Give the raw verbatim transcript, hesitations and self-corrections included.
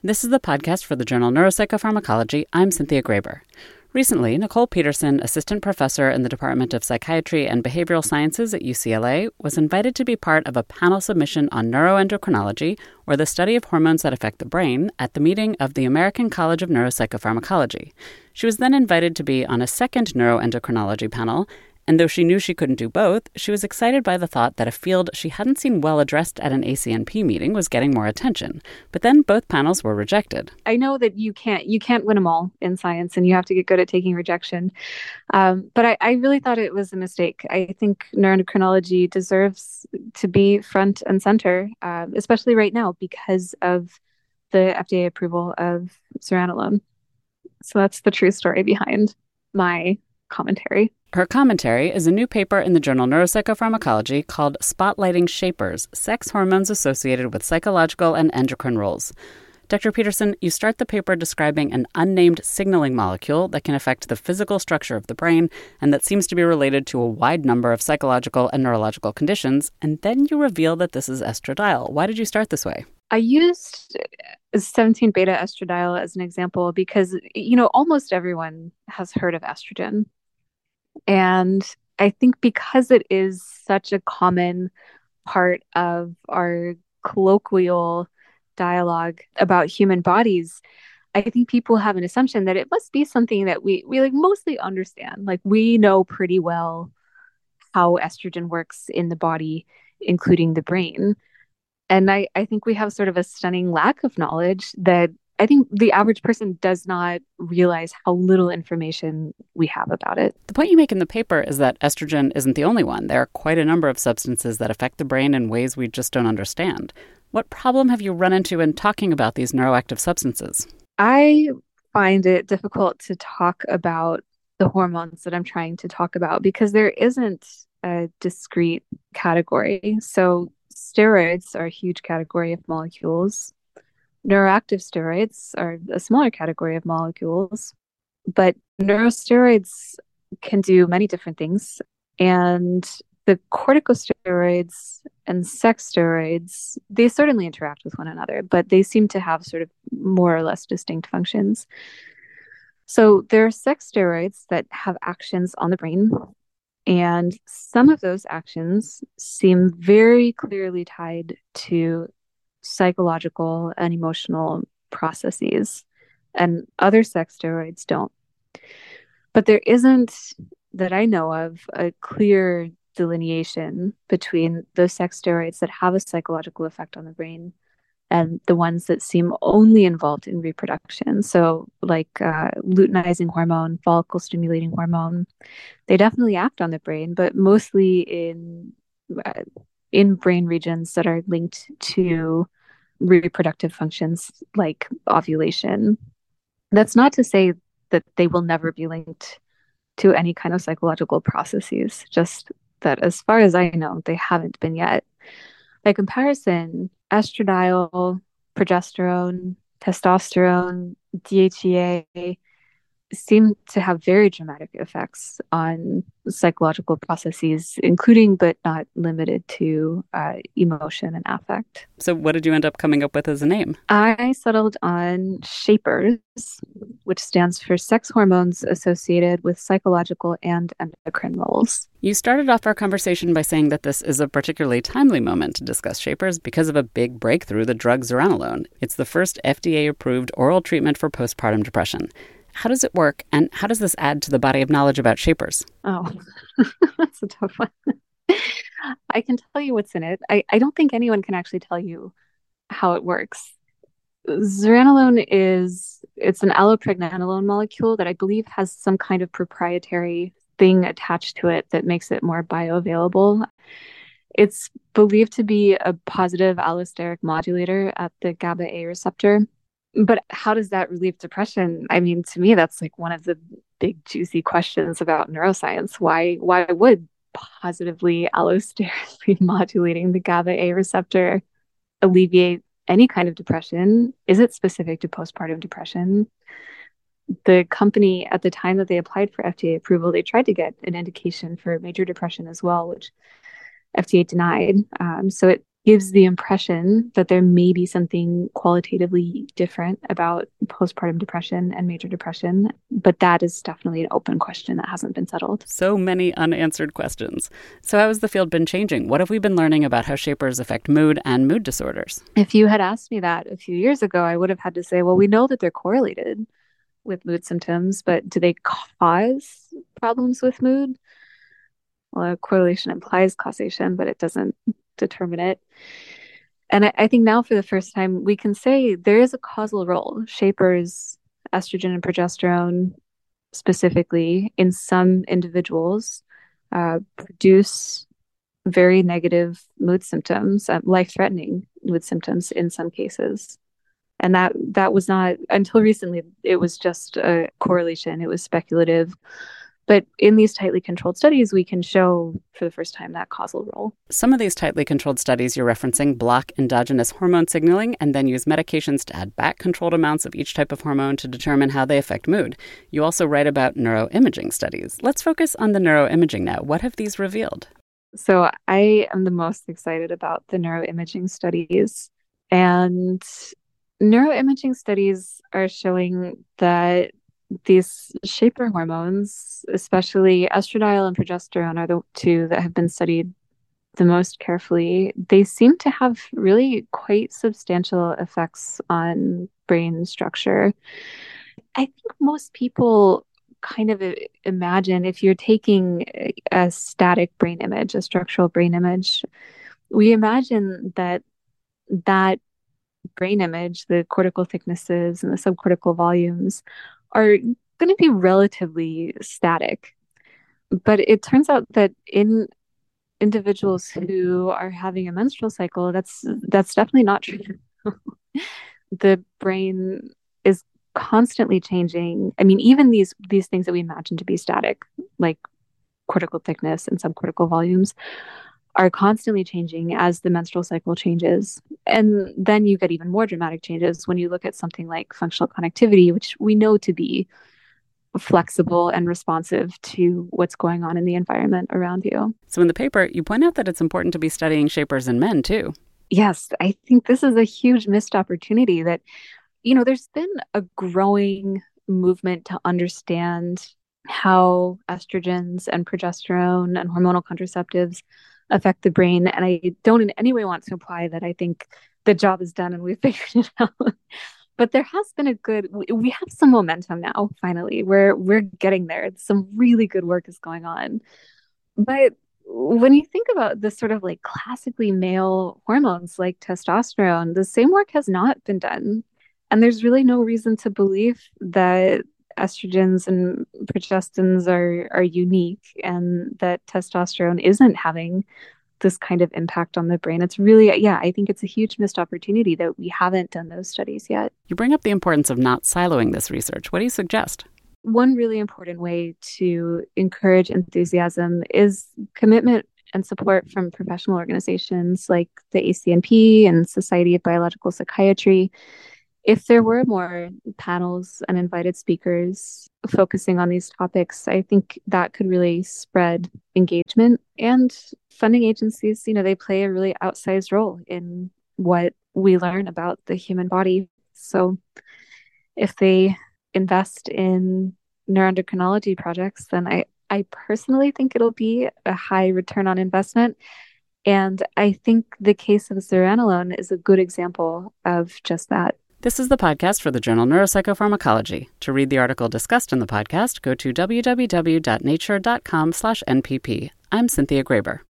This is the podcast for the journal Neuropsychopharmacology. I'm Cynthia Graber. Recently, Nicole Peterson, assistant professor in the Department of Psychiatry and Behavioral Sciences at U C L A, was invited to be part of a panel submission on neuroendocrinology, or the study of hormones that affect the brain, at the meeting of the American College of Neuropsychopharmacology. She was then invited to be on a second neuroendocrinology panel, and though she knew she couldn't do both, she was excited by the thought that a field she hadn't seen well addressed at an A C N P meeting was getting more attention. But then both panels were rejected. I know that you can't you can't win them all in science, and you have to get good at taking rejection. Um, but I, I really thought it was a mistake. I think neuroendocrinology deserves to be front and center, uh, especially right now because of the F D A approval of zuranolone. So that's the true story behind my commentary. Her commentary is a new paper in the journal Neuropsychopharmacology called Spotlighting Shapers, Sex Hormones Associated with Psychological and Endocrine Roles. Doctor Peterson, you start the paper describing an unnamed signaling molecule that can affect the physical structure of the brain and that seems to be related to a wide number of psychological and neurological conditions, and then you reveal that this is estradiol. Why did you start this way? I used seventeen beta estradiol as an example because, you know, almost everyone has heard of estrogen. And I think because it is such a common part of our colloquial dialogue about human bodies, I think people have an assumption that it must be something that we, we like mostly understand. Like we know pretty well how estrogen works in the body, including the brain. And I, I think we have sort of a stunning lack of knowledge that I think the average person does not realize how little information we have about it. The point you make in the paper is that estrogen isn't the only one. There are quite a number of substances that affect the brain in ways we just don't understand. What problem have you run into in talking about these neuroactive substances? I find it difficult to talk about the hormones that I'm trying to talk about because there isn't a discrete category. So steroids are a huge category of molecules. Neuroactive steroids are a smaller category of molecules, but neurosteroids can do many different things. And the corticosteroids and sex steroids, they certainly interact with one another, but they seem to have sort of more or less distinct functions. So there are sex steroids that have actions on the brain, and some of those actions seem very clearly tied to psychological and emotional processes, and other sex steroids don't. But there isn't, that I know of, a clear delineation between those sex steroids that have a psychological effect on the brain and the ones that seem only involved in reproduction. So like uh, luteinizing hormone, follicle stimulating hormone, they definitely act on the brain, but mostly in uh, in brain regions that are linked to reproductive functions like ovulation. That's not to say that they will never be linked to any kind of psychological processes, just that as far as I know, they haven't been yet. By comparison, estradiol, progesterone, testosterone, D H E A seem to have very dramatic effects on psychological processes, including but not limited to uh, emotion and affect. So what did you end up coming up with as a name? I settled on Shapers, which stands for sex hormones associated with psychological and endocrine roles. You started off our conversation by saying that this is a particularly timely moment to discuss Shapers because of a big breakthrough, the drug zuranolone. It's the first F D A-approved oral treatment for postpartum depression. How does it work, and how does this add to the body of knowledge about Shapers? Oh, that's a tough one. I can tell you what's in it. I, I don't think anyone can actually tell you how it works. Zuranolone is, it's an allopregnanolone molecule that I believe has some kind of proprietary thing attached to it that makes it more bioavailable. It's believed to be a positive allosteric modulator at the GABA A receptor. But how does that relieve depression? I mean, to me, that's like one of the big juicy questions about neuroscience. Why, why would positively allosterically modulating the GABA A receptor alleviate any kind of depression? Is it specific to postpartum depression? The company, at the time that they applied for F D A approval, they tried to get an indication for major depression as well, which F D A denied. Um, so it gives the impression that there may be something qualitatively different about postpartum depression and major depression, but that is definitely an open question that hasn't been settled. So many unanswered questions. So how has the field been changing? What have we been learning about how shapers affect mood and mood disorders? If you had asked me that a few years ago, I would have had to say, well, we know that they're correlated with mood symptoms, but do they cause problems with mood? Well, a correlation implies causation, but it doesn't determine it. And I, I think now for the first time, we can say there is a causal role. Shapers, estrogen and progesterone specifically, in some individuals, uh, produce very negative mood symptoms, uh, life-threatening mood symptoms in some cases. And that that was not, until recently, it was just a correlation. It was speculative. But in these tightly controlled studies, we can show for the first time that causal role. Some of these tightly controlled studies you're referencing block endogenous hormone signaling and then use medications to add back controlled amounts of each type of hormone to determine how they affect mood. You also write about neuroimaging studies. Let's focus on the neuroimaging now. What have these revealed? So I am the most excited about the neuroimaging studies. And neuroimaging studies are showing that these shaper hormones, especially estradiol and progesterone, are the two that have been studied the most carefully. They seem to have really quite substantial effects on brain structure. I think most people kind of imagine if you're taking a static brain image, a structural brain image, we imagine that that brain image, the cortical thicknesses and the subcortical volumes, are going to be relatively static. But it turns out that in individuals who are having a menstrual cycle, that's that's definitely not true. The brain is constantly changing. I mean, even these these things that we imagine to be static, like cortical thickness and subcortical volumes, are constantly changing as the menstrual cycle changes. And then you get even more dramatic changes when you look at something like functional connectivity, which we know to be flexible and responsive to what's going on in the environment around you. So in the paper, you point out that it's important to be studying shapers in men too. Yes, I think this is a huge missed opportunity that, you know, there's been a growing movement to understand how estrogens and progesterone and hormonal contraceptives affect the brain. And I don't in any way want to imply that I think the job is done and we've figured it out. But there has been a good, we have some momentum now, finally. We're, we're getting there. Some really good work is going on. But when you think about the sort of like classically male hormones like testosterone, the same work has not been done. And there's really no reason to believe that estrogens and progestins are are unique and that testosterone isn't having this kind of impact on the brain. It's really, yeah, I think it's a huge missed opportunity that we haven't done those studies yet. You bring up the importance of not siloing this research. What do you suggest? One really important way to encourage enthusiasm is commitment and support from professional organizations like the A C N P and Society of Biological Psychiatry. If there were more panels and invited speakers focusing on these topics, I think that could really spread engagement. And funding agencies, you know, they play a really outsized role in what we learn about the human body. So if they invest in neuroendocrinology projects, then I, I personally think it'll be a high return on investment. And I think the case of zuranolone is a good example of just that. This is the podcast for the journal Neuropsychopharmacology. To read the article discussed in the podcast, go to w w w dot nature dot com slash N P P. I'm Cynthia Graber.